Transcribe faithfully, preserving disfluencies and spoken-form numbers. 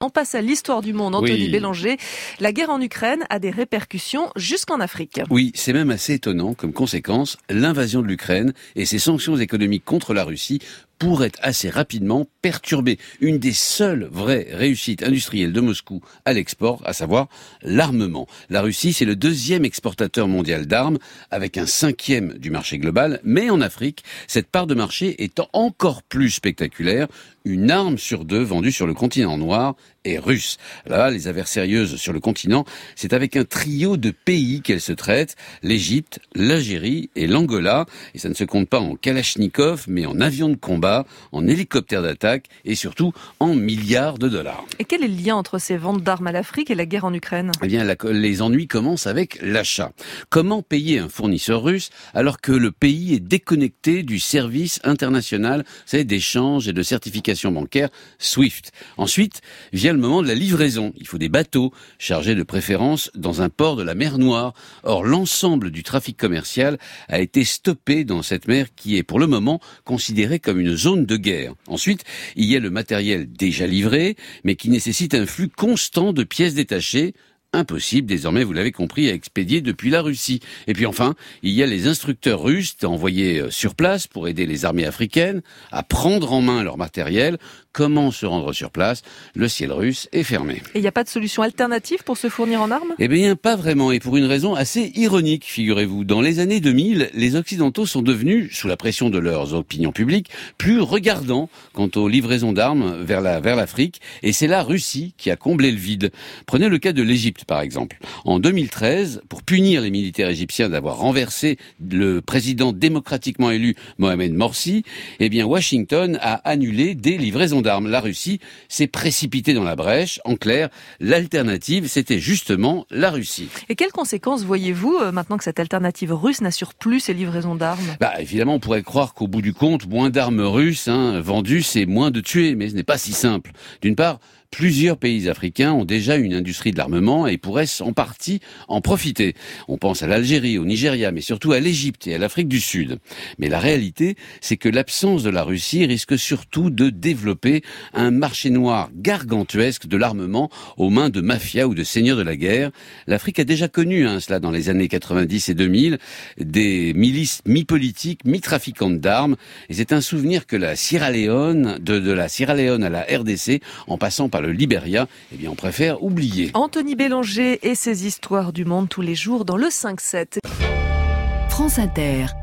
On passe à l'histoire du monde, Anthony Oui. Bélanger. La guerre en Ukraine a des répercussions jusqu'en Afrique. Oui, c'est même assez étonnant. Comme conséquence, l'invasion de l'Ukraine et ses sanctions économiques contre la Russie pourrait assez rapidement perturber une des seules vraies réussites industrielles de Moscou à l'export, à savoir l'armement. La Russie, c'est le deuxième exportateur mondial d'armes, avec un cinquième du marché global. Mais en Afrique, cette part de marché est encore plus spectaculaire. Une arme sur deux vendue sur le continent noir est russe. Là, les affaires sérieuses sur le continent, c'est avec un trio de pays qu'elle se traite, l'Égypte, l'Algérie et l'Angola. Et ça ne se compte pas en kalachnikov, mais en avions de combat, en hélicoptères d'attaque et surtout en milliards de dollars. Et quel est le lien entre ces ventes d'armes à l'Afrique et la guerre en Ukraine ? Eh bien, la, les ennuis commencent avec l'achat. Comment payer un fournisseur russe alors que le pays est déconnecté du service international, vous savez, d'échange et de certification bancaire SWIFT. Ensuite, vient le moment de la livraison. Il faut des bateaux chargés de préférence dans un port de la mer Noire. Or, l'ensemble du trafic commercial a été stoppé dans cette mer qui est pour le moment considérée comme une zone de guerre. Ensuite, il y a le matériel déjà livré, mais qui nécessite un flux constant de pièces détachées. Impossible, désormais, vous l'avez compris, à expédier depuis la Russie. Et puis enfin, il y a les instructeurs russes envoyés sur place pour aider les armées africaines à prendre en main leur matériel. Comment se rendre sur place ? Le ciel russe est fermé. Et il n'y a pas de solution alternative pour se fournir en armes ? Eh bien, pas vraiment, et pour une raison assez ironique, figurez-vous. Dans les années deux mille, les Occidentaux sont devenus, sous la pression de leurs opinions publiques, plus regardants quant aux livraisons d'armes vers la, vers l'Afrique, et c'est la Russie qui a comblé le vide. Prenez le cas de l'Égypte, par exemple. En deux mille treize, pour punir les militaires égyptiens d'avoir renversé le président démocratiquement élu Mohamed Morsi, eh bien, Washington a annulé des livraisons d'armes. La Russie s'est précipitée dans la brèche. En clair, l'alternative, c'était justement la Russie. Et quelles conséquences voyez-vous euh, maintenant que cette alternative russe n'assure plus ses livraisons d'armes ? Bah, évidemment, on pourrait croire qu'au bout du compte, moins d'armes russes hein, vendues, c'est moins de tués, mais ce n'est pas si simple. D'une part, plusieurs pays africains ont déjà une industrie de l'armement et pourraient en partie en profiter. On pense à l'Algérie, au Nigeria, mais surtout à l'Égypte et à l'Afrique du Sud. Mais la réalité, c'est que l'absence de la Russie risque surtout de développer un marché noir gargantuesque de l'armement aux mains de mafias ou de seigneurs de la guerre. L'Afrique a déjà connu hein, cela dans les années quatre-vingt-dix et deux mille, des milices mi-politiques, mi-trafiquantes d'armes. Et c'est un souvenir que la Sierra Leone, de, de la Sierra Leone à la R D C, en passant par le Libéria, eh bien on préfère oublier. Anthony Bélanger et ses histoires du monde tous les jours dans le cinq sept. France Inter.